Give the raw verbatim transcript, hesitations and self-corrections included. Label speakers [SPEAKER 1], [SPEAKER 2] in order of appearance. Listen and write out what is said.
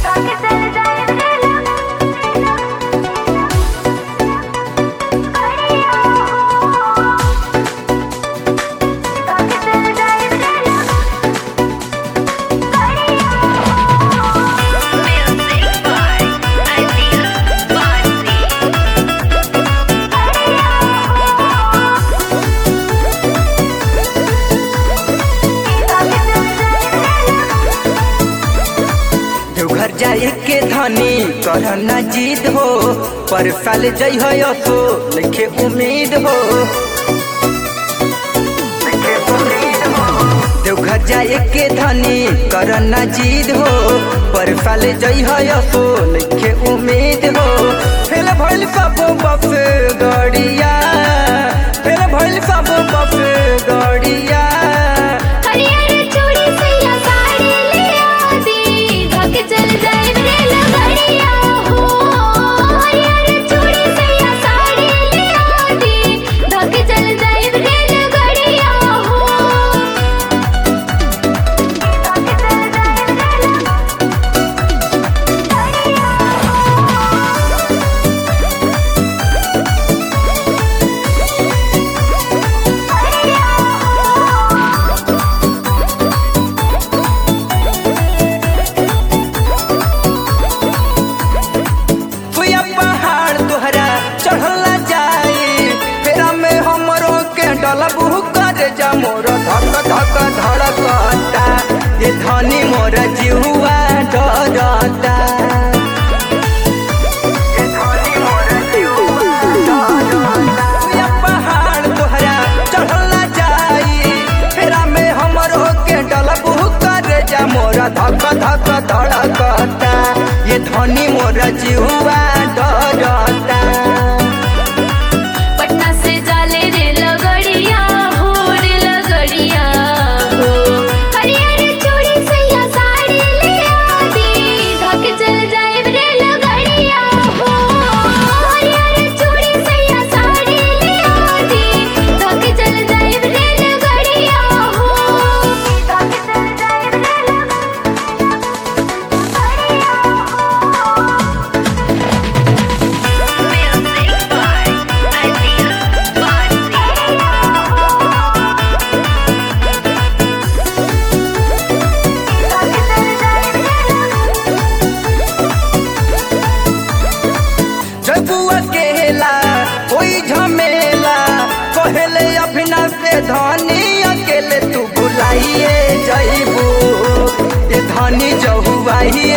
[SPEAKER 1] जाए के धनी करना जीत हो पर साल जई हो तो लिखे उम्मीद हो देवघर जाए के धनी करना जीत हो पर साल जई हो तो लिखे उम्मीद हो फेल भइल सब बस गड़िया फेल भइल सब बस गड़िया मोर धक धक धड़कता ये धनी मोर जीवा डरता पहाड़ तोहरा चढ़ला जाई फेरा में हमरो के डलबू कर जा मोर धक धक धड़कता ये धनी मोर जीवा डरता धनी अकेले तू बुलाइए जइबू ये धनी जहुआई